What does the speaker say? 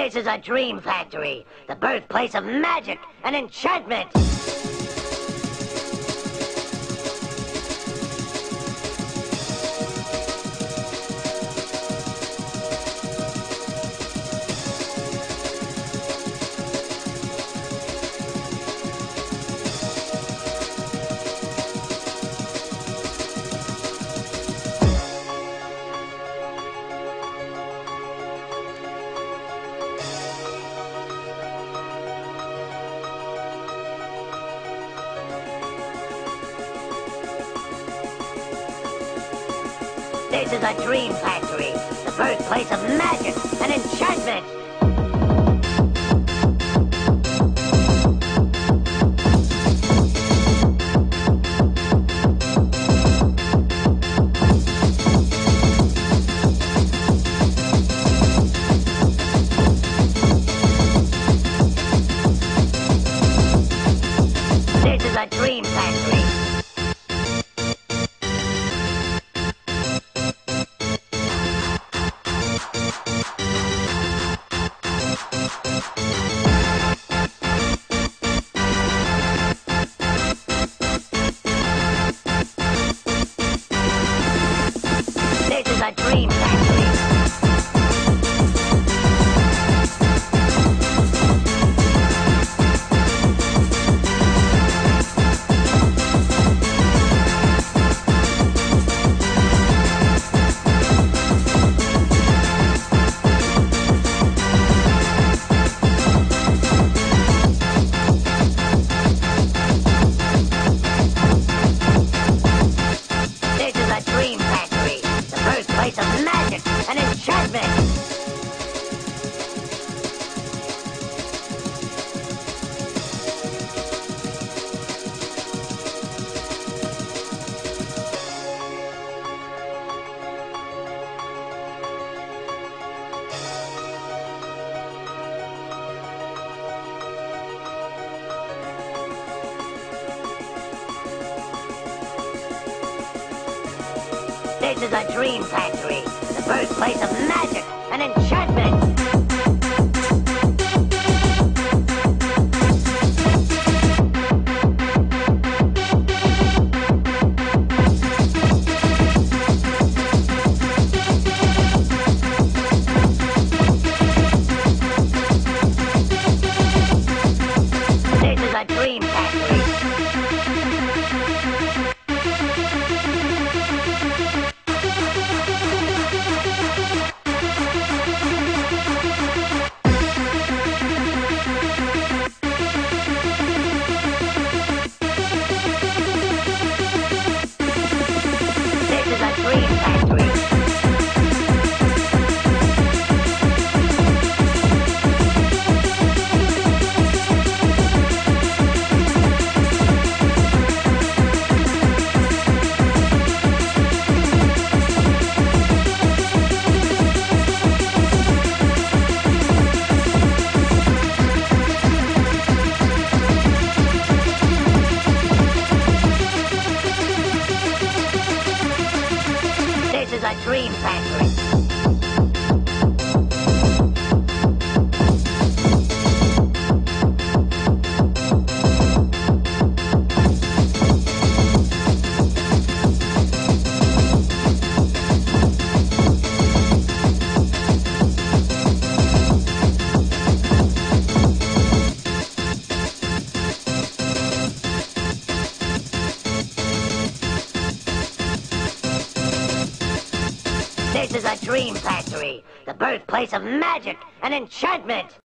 This is a dream factory, the birthplace of magic and enchantment. This is a dream factory, the birthplace of magic and enchantment. This is a dream factory. This is a dream factory. This is a dream factory, the birthplace of magic and enchantment. This is a dream factory, the birthplace of magic and enchantment. This is a dream factory. This is a dream factory. This is a dream factory. This is a dream factory, the birthplace of magic and enchantment.